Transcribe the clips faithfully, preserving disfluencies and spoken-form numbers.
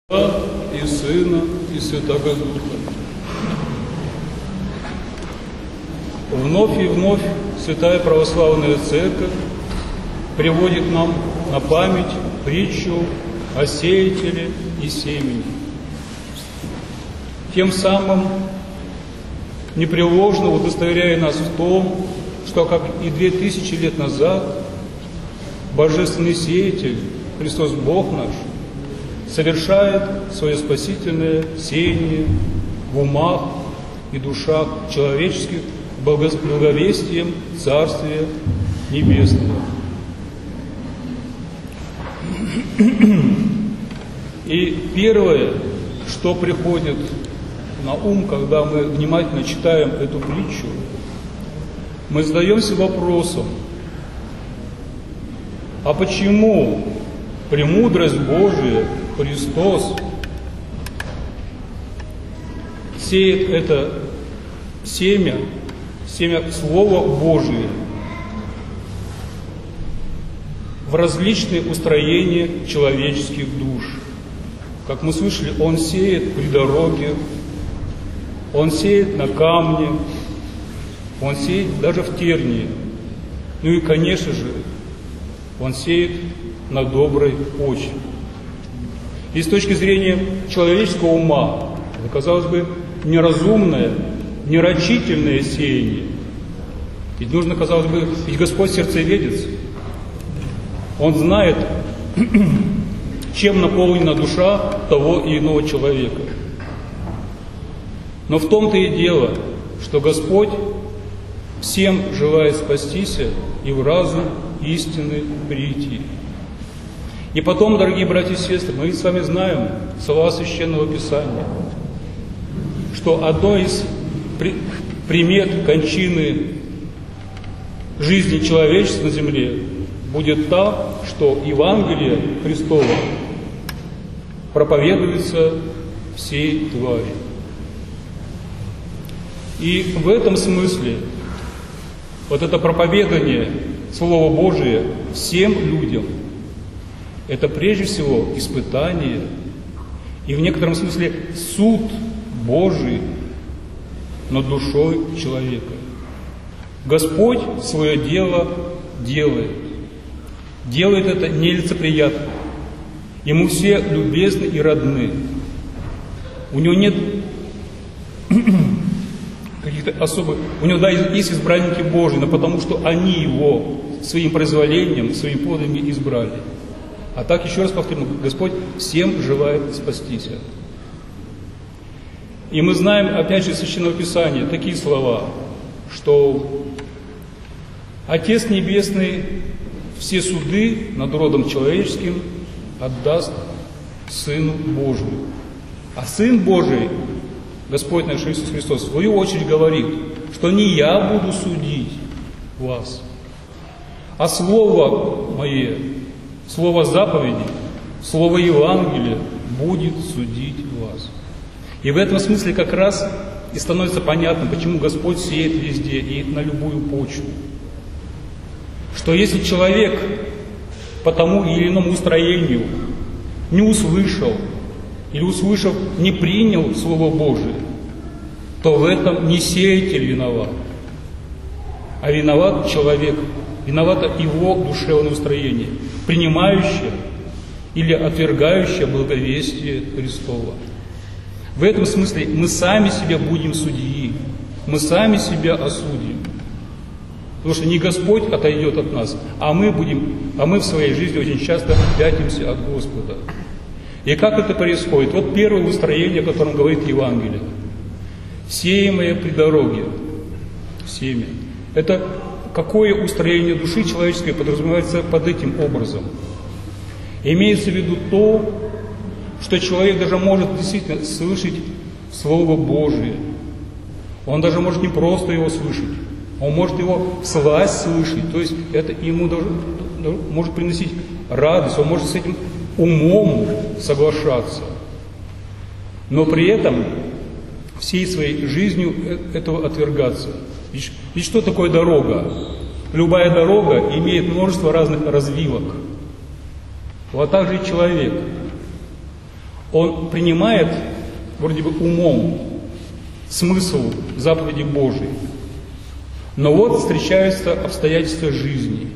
И Сына, и Святого Духа. Вновь и вновь Святая Православная Церковь приводит нам на память притчу о сеятеле и семени. Тем самым непреложно удостоверяя нас в том, что, как и две тысячи лет назад, Божественный Сеятель, Христос Бог наш, совершает свое спасительное сеяние в умах и душах человеческих благовестием Царствия Небесного. И первое, что приходит на ум, когда мы внимательно читаем эту притчу, мы задаемся вопросом: а почему премудрость Божия, Христос, сеет это семя, семя Слова Божия в различные устроения человеческих душ? Как мы слышали, Он сеет при дороге, Он сеет на камне, Он сеет даже в тернии. Ну и, конечно же, Он сеет на доброй почве. И с точки зрения человеческого ума, это, казалось бы, неразумное, нерачительное сеяние. Ведь нужно, казалось бы, ведь Господь сердцеведец. Он знает, чем наполнена душа того и иного человека. Но в том-то и дело, что Господь всем желает спастись и в разум истины прийти. И потом, дорогие братья и сестры, мы с вами знаем слова Священного Писания, что одной из при, примет кончины жизни человечества на земле будет та, что Евангелие Христово проповедуется всей твари. И в этом смысле вот это проповедание Слова Божия всем людям — это прежде всего испытание и в некотором смысле суд Божий над душой человека. Господь свое дело делает. Делает это нелицеприятно. Ему все любезны и родны. У него нет каких-то особых... У него, да, есть избранники Божьи, но потому что они его своим произволением, своими плодами избрали. А так, еще раз повторю, Господь всем желает спастись. И мы знаем, опять же, из Священного Писания такие слова, что Отец Небесный все суды над родом человеческим отдаст Сыну Божию. А Сын Божий, Господь наш Иисус Христос, в свою очередь говорит, что не я буду судить вас, а Слово Мое, Слово заповеди, Слово Евангелия будет судить вас. И в этом смысле как раз и становится понятно, почему Господь сеет везде и на любую почву. Что если человек по тому или иному устроению не услышал, или услышав, не принял Слово Божие, то в этом не сеятель виноват, а виноват человек, виновато его душевное устроение, принимающее или отвергающее благовестие Христово. В этом смысле мы сами себя будем судьи, мы сами себя осудим. Потому что не Господь отойдет от нас, а мы будем, а мы в своей жизни очень часто пятимся от Господа. И как это происходит? Вот первое устроение, о котором говорит Евангелие. Сеемое при дороге, семя. Это какое устроение души человеческой подразумевается под этим образом? Имеется в виду то, что человек даже может действительно слышать Слово Божие. Он даже может не просто его слышать, он может его всласть слышать. То есть это ему даже, может приносить радость, он может с этим умом соглашаться. Но при этом всей своей жизнью этого отвергаться. Ведь, ведь что такое дорога? Любая дорога имеет множество разных развилок. Вот так же и человек. Он принимает вроде бы умом смысл заповеди Божией, но вот встречаются обстоятельства жизни.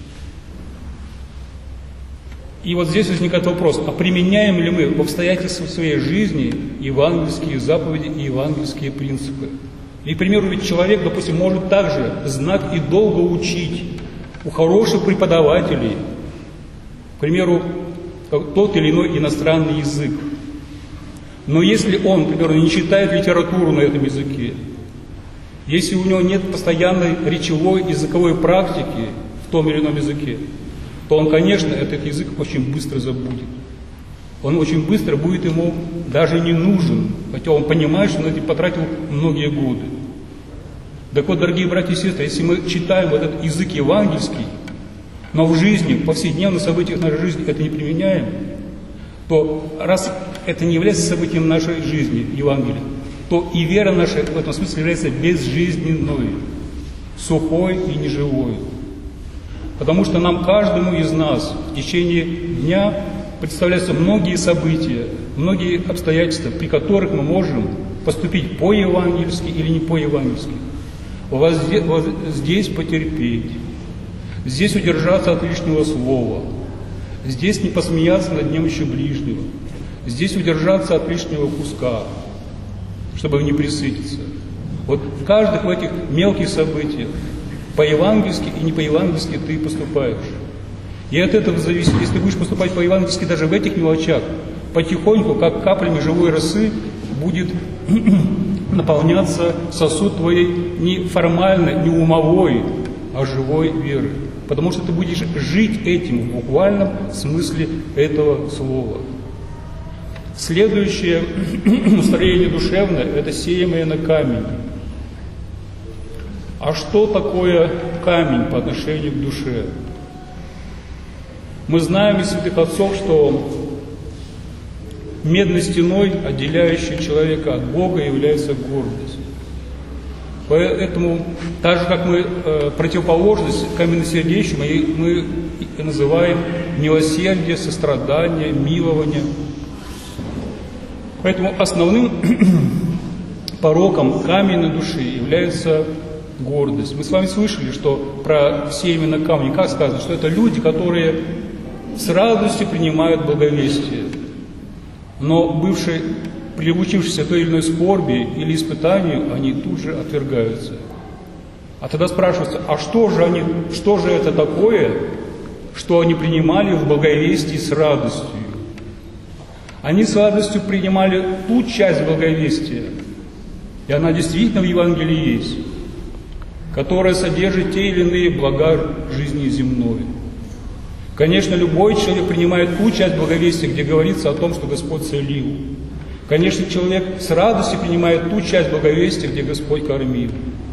И вот здесь возникает вопрос, а применяем ли мы в обстоятельствах своей жизни евангельские заповеди и евангельские принципы? И, к примеру, ведь человек, допустим, может также знать и долго учить у хороших преподавателей, к примеру, тот или иной иностранный язык. Но если он, к примеру, не читает литературу на этом языке, если у него нет постоянной речевой языковой практики в том или ином языке, то он, конечно, этот язык очень быстро забудет. Он очень быстро будет ему даже не нужен, хотя он понимает, что он этим потратил многие годы. Так вот, дорогие братья и сестры, если мы читаем этот язык евангельский, но в жизни, в повседневных событиях нашей жизни это не применяем, то раз это не является событием нашей жизни, Евангелия, то и вера наша в этом смысле является безжизненной, сухой и неживой. Потому что нам, каждому из нас, в течение дня представляются многие события, многие обстоятельства, при которых мы можем поступить по-евангельски или не по-евангельски. Вот здесь потерпеть, здесь удержаться от лишнего слова, здесь не посмеяться над немощью ближнего, здесь удержаться от лишнего куска, чтобы не пресытиться. Вот в каждых в этих мелких событиях по-евангельски и не по-евангельски ты поступаешь. И от этого зависит, если ты будешь поступать по-евангельски даже в этих мелочах, потихоньку, как каплями живой росы, будет наполняться сосуд твоей не формальной, не умовой, а живой веры. Потому что ты будешь жить этим в буквальном смысле этого слова. Следующее настроение душевное – это сеемое на камень. А что такое камень по отношению к душе? Мы знаем из святых отцов, что медной стеной, отделяющей человека от Бога, является гордость. Поэтому, так же как мы э, противоположность каменносердечию, мы, мы называем милосердие, сострадание, милование. Поэтому основным пороком каменной души является гордость. Мы с вами слышали, что про семя на камне, как сказано, что это люди, которые с радостью принимают благовестие, но бывшие, приучившиеся той или иной скорби или испытанию, они тут же отвергаются. А тогда спрашивается, а что же они, что же это такое, что они принимали в благовестии с радостью? Они с радостью принимали ту часть благовестия, и она действительно в Евангелии есть, которая содержит те или иные блага жизни земной. Конечно, любой человек принимает ту часть благовестия, где говорится о том, что Господь целил. Конечно, человек с радостью принимает ту часть благовестия, где Господь кормил.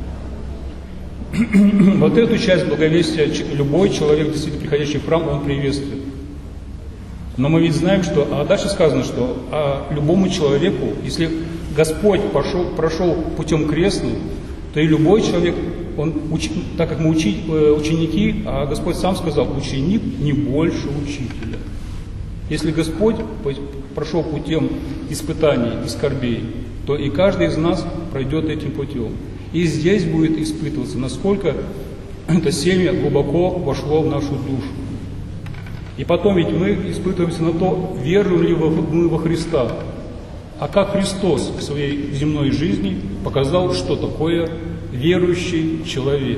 Вот эту часть благовестия любой человек, действительно приходящий в храм, он приветствует. Но мы ведь знаем, что, а дальше сказано, что а любому человеку, если Господь пошел, прошел путем крестным, то и любой человек, он, уч, так как мы учи, ученики, а Господь сам сказал, ученик не больше учителя. Если Господь прошел путем испытаний и скорбей, то и каждый из нас пройдет этим путем. И здесь будет испытываться, насколько это семя глубоко вошло в нашу душу. И потом ведь мы испытываемся на то, веруем ли мы во Христа. А как Христос в своей земной жизни показал, что такое верующий человек.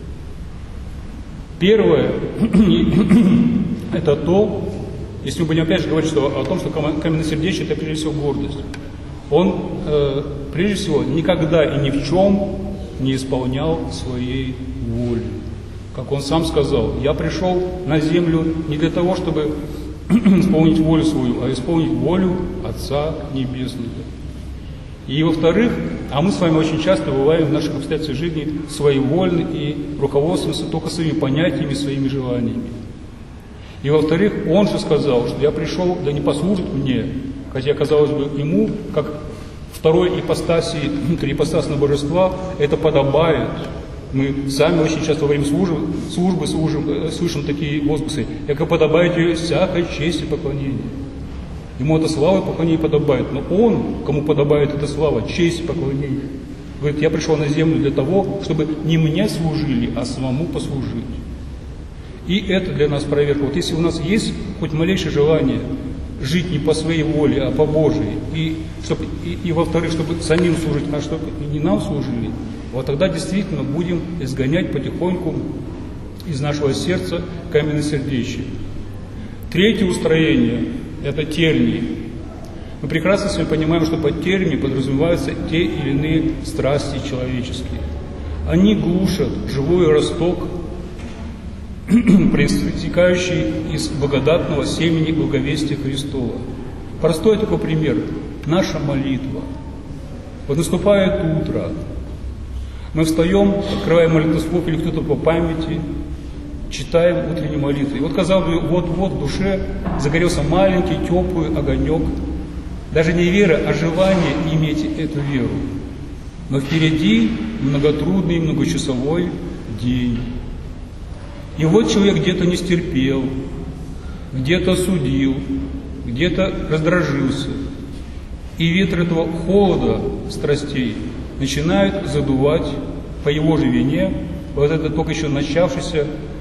Первое – это то, если мы будем опять же говорить что, о том, что каменносердечие – это прежде всего гордость. Он, э, прежде всего, никогда и ни в чем не исполнял своей воли. Как он сам сказал, я пришел на землю не для того, чтобы исполнить волю свою, а исполнить волю Отца Небесного. И во-вторых, а мы с вами очень часто бываем в наших обстоятельствах жизни своевольны и руководствуемся только своими понятиями, своими желаниями. И во-вторых, он же сказал, что я пришел, да не послужит мне, хотя, казалось бы, ему, как второй ипостаси, ипостасного божества, это подобает. Мы сами очень часто во время службы, службы служим, слышим такие возгласы, яко подобает ее всякой чести поклонения. Ему эта слава и поклонение подобает. Но он, кому подобает эта слава, честь и поклонение, говорит, я пришел на землю для того, чтобы не мне служили, а самому послужить. И это для нас проверка. Вот если у нас есть хоть малейшее желание жить не по своей воле, а по Божьей, и, чтобы, и, и во-вторых, чтобы самим служить, а чтобы не нам служили, вот тогда действительно будем изгонять потихоньку из нашего сердца каменносердечие. Третье устроение – это тернии. Мы прекрасно с вами понимаем, что под терниями подразумеваются те или иные страсти человеческие. Они глушат живой росток, проистекающий из благодатного семени благовестия Христова. Простой такой пример. Наша молитва. Вот наступает утро. Мы встаем, открываем молитвослов или кто-то по памяти, читаем утреннюю молитву. И вот, казалось бы, вот-вот в душе загорелся маленький, теплый огонек. Даже не вера, а желание иметь эту веру. Но впереди многотрудный, многочасовой день. И вот человек где-то не стерпел, где-то осудил, где-то раздражился. И ветер этого холода страстей начинает задувать по его же вине вот этот только еще начавшийся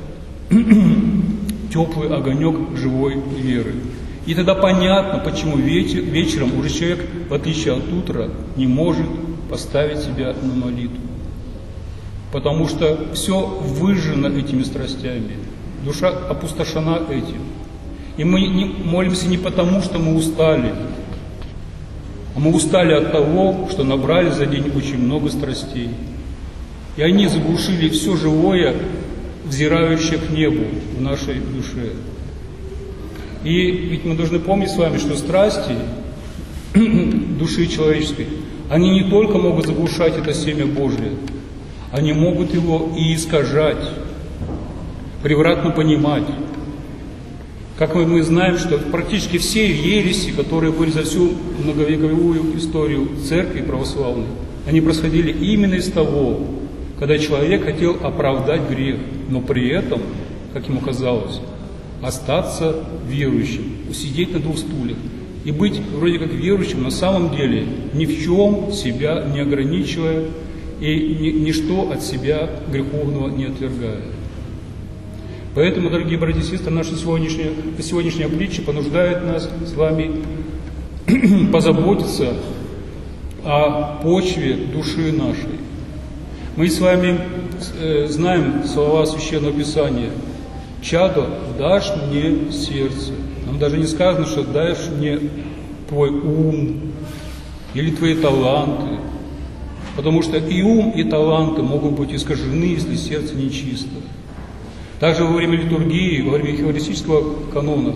теплый огонек живой веры. И тогда понятно, почему вечер, вечером уже человек, в отличие от утра, не может поставить себя на молитву. Потому что все выжжено этими страстями, душа опустошена этим. И мы не, молимся не потому, что мы устали, а мы устали от того, что набрали за день очень много страстей. И они заглушили все живое, взирающее к небу в нашей душе. И ведь мы должны помнить с вами, что страсти души человеческой, они не только могут заглушать это семя Божие, они могут его и искажать, превратно понимать. Как мы знаем, что практически все ереси, которые были за всю многовековую историю церкви православной, они происходили именно из того, когда человек хотел оправдать грех, но при этом, как ему казалось, остаться верующим, усидеть на двух стульях и быть вроде как верующим, на самом деле ни в чем себя не ограничивая и ни, ничто от себя греховного не отвергая. Поэтому, дорогие братья и сестры, наша сегодняшняя, сегодняшняя притча понуждает нас с вами позаботиться о почве души нашей. Мы с вами э, знаем слова Священного Писания. «Чадо, дашь мне сердце». Нам даже не сказано, что дашь мне твой ум или твои таланты. Потому что и ум, и таланты могут быть искажены, если сердце нечисто. Также во время литургии, во время евхаристического канона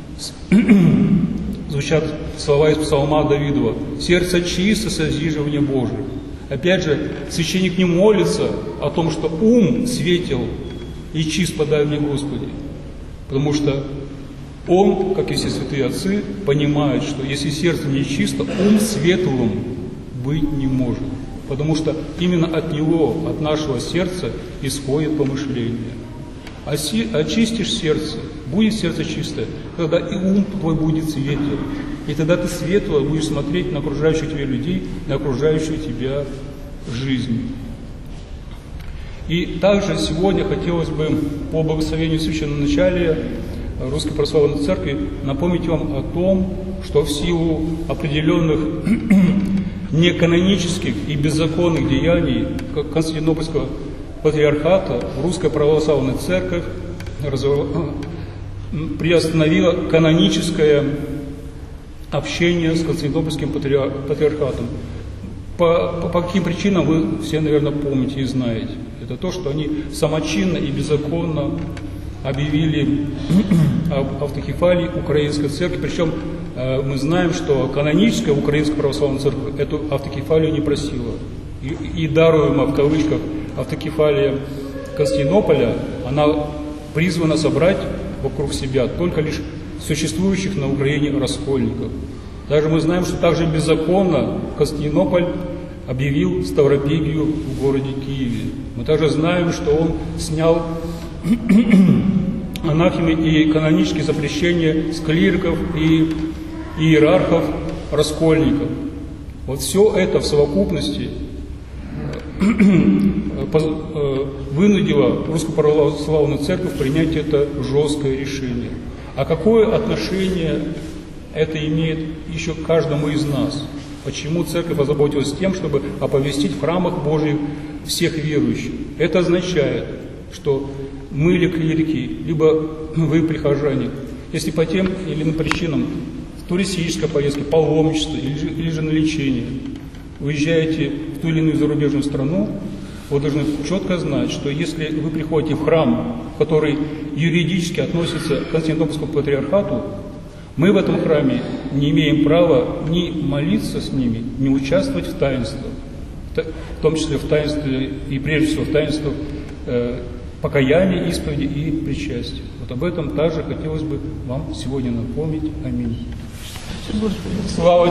звучат слова из псалма Давидова: «Сердце чисто, созиживание Божие». Опять же, священник не молится о том, что ум светел и чист подай мне, Господи. Потому что он, как и все святые отцы, понимает, что если сердце не чисто, ум светлым быть не может. Потому что именно от него, от нашего сердца исходит помышление. Очистишь сердце, будет сердце чистое, тогда и ум твой будет светел. И тогда ты светло будешь смотреть на окружающих тебя людей, на окружающую тебя жизнь. И также сегодня хотелось бы по благословению священноначалия Русской Православной Церкви напомнить вам о том, что в силу определенных неканонических и беззаконных деяний Константинопольского патриархата Русская Православная Церковь приостановила каноническое общение с Константинопольским патриархатом. По, по, по каким причинам вы все, наверное, помните и знаете. Это то, что они самочинно и беззаконно объявили об автокефалии Украинской Церкви. Причем э, мы знаем, что каноническая Украинская Православная Церковь эту автокефалию не просила. И, и даруемая в кавычках автокефалия Константинополя, она призвана собрать вокруг себя только лишь существующих на Украине раскольников. Даже мы знаем, что также беззаконно Константинополь объявил ставропигию в городе Киеве. Мы также знаем, что он снял анафемы и канонические запрещения с клириков и, иерархов, раскольников. Вот все это в совокупности вынудило Русскую Православную Церковь принять это жесткое решение. А какое отношение это имеет еще к каждому из нас? Почему Церковь озаботилась тем, чтобы оповестить в храмах Божьих всех верующих? Это означает, что мы или клирики, либо вы, прихожане, если по тем или иным причинам, туристической поездки, паломничество или, или же на лечение, уезжаете в ту или иную зарубежную страну, вы должны четко знать, что если вы приходите в храм, который юридически относится к Константинопольскому патриархату, мы в этом храме не имеем права ни молиться с ними, ни участвовать в таинствах, в том числе в таинстве и прежде всего в таинствах э, покаяния, исповеди и причастия. Вот об этом также хотелось бы вам сегодня напомнить. Аминь. Слава